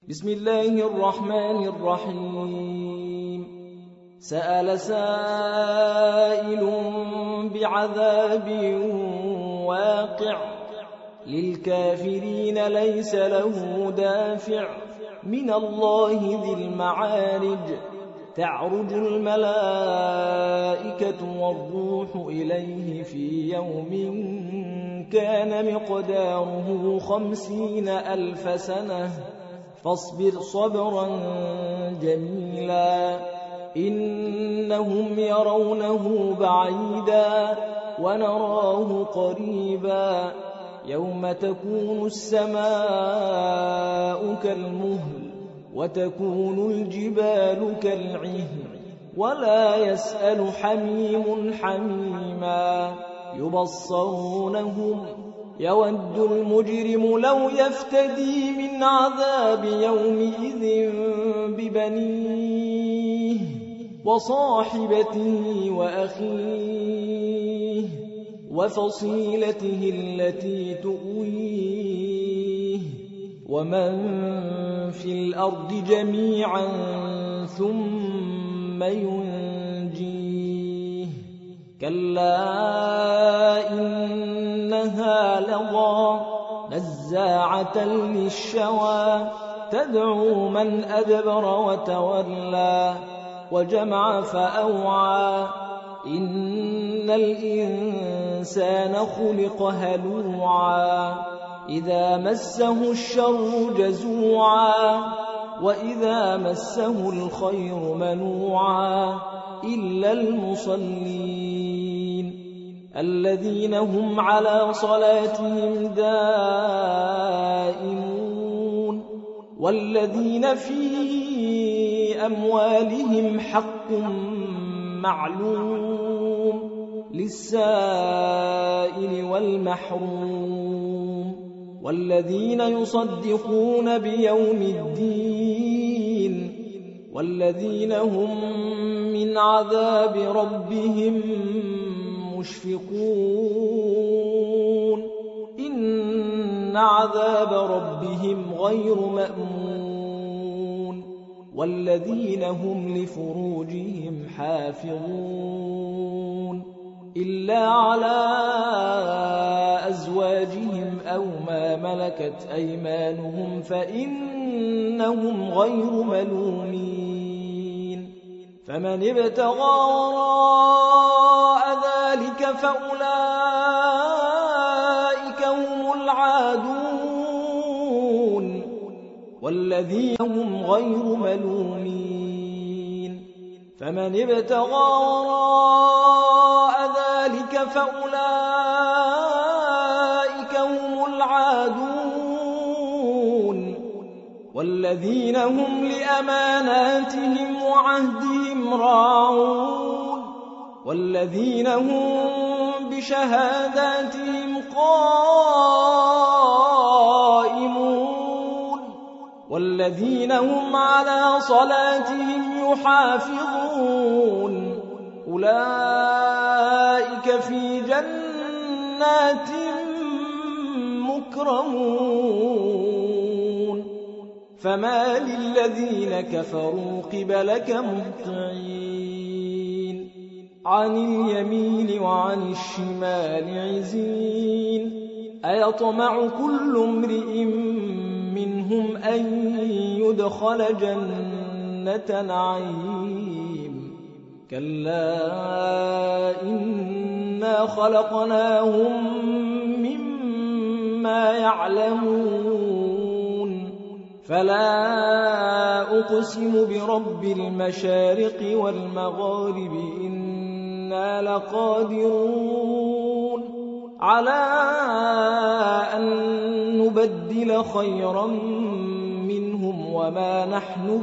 بسم الله الرحمن الرحيم. سأل سائل بعذاب واقع للكافرين ليس له دافع من الله ذي المعارج تعرج الملائكة والروح إليه في يوم كان مقداره 50,000 سنة فاصبر صبرا جميلا إنهم يرونه بعيدا ونراه قريبا يوم تكون السماء كالمهل وتكون الجبال كالعهن ولا يسأل حميم حميما يبصرونهم يود المجرم لو يفتدي من عذاب يومئذ ببنيه وصاحبته وأخيه وفصيلته التي تؤويه ومن في الأرض جميعا ثم ينجيه كلا إنها لظى نزاعة للشوى تدعو من أدبر وتولى وجمع فأوعى إن الإنسان خلق هلوعا إذا مسه الشر جزوعا وإذا مسه الخير منوعا إلا المصلين الذين هم على صلاتهم دائمون والذين في أموالهم حق معلوم للسائل والمحروم والذين يصدقون بيوم الدين والذين هم من عذاب ربهم مشفقون إن عذاب ربهم غير مأمون والذين هم لفروجهم حافظون إلا على أزواجهم أو ما ملكت أيمانهم فإنهم غير ملومين فمن ابتغى وراء ذلك فأولئك هم العادون والذين هم غير ملومين فمن ابتغى وراء ذلك فأولئك هم العادون والذين هم لأماناتهم وعهدهم راعون والذين هم بشهاداتهم قائمون والذين هم على صلاتهم يحافظون أولئك في جنات مكرمون فما للذين كفروا قبلك مهطعين عن اليمين وعن الشمال عزين أيطمع كل امرئ منهم أن يدخل جنة نعيم كلا إنا خلقناهم مما يعلمون فلا أقسم برب المشارق والمغارب إنا لقادرون على أن نبدل خيرا منهم وما نحن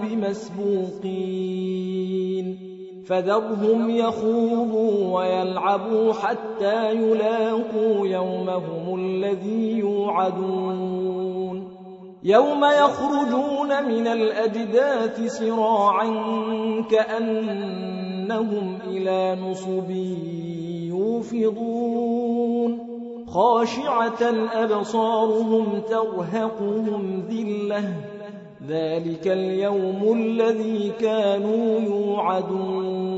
بمسبوقين فذرهم يخوضوا ويلعبوا حتى يلاقوا يومهم الذي يوعدون يوم يخرجون من الأجداث سراعا كأنهم إلى نصب يوفضون خاشعة أبصارهم ترهقهم ذلة ذلك اليوم الذي كانوا يوعدون